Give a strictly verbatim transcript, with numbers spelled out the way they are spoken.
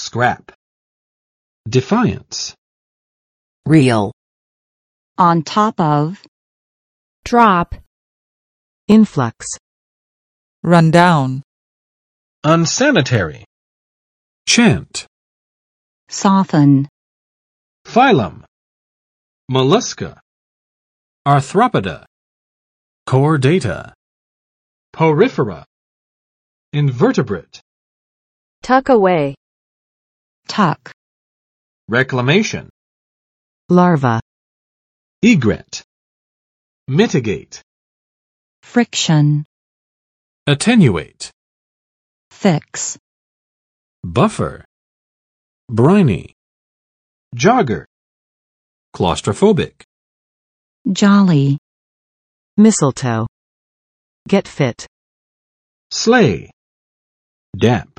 scrap. Defiance. Real. On top of. Drop. Influx. Run down. Unsanitary. Chant. Soften. Phylum. Mollusca. Arthropoda. Chordata. Porifera. Invertebrate. Tuck away. Tuck. Reclamation. Larva. Egret. Mitigate. Friction. Attenuate. Fix. Buffer. Briny. Jogger. Claustrophobic. Jolly. Mistletoe. Get fit. Slay. Damp.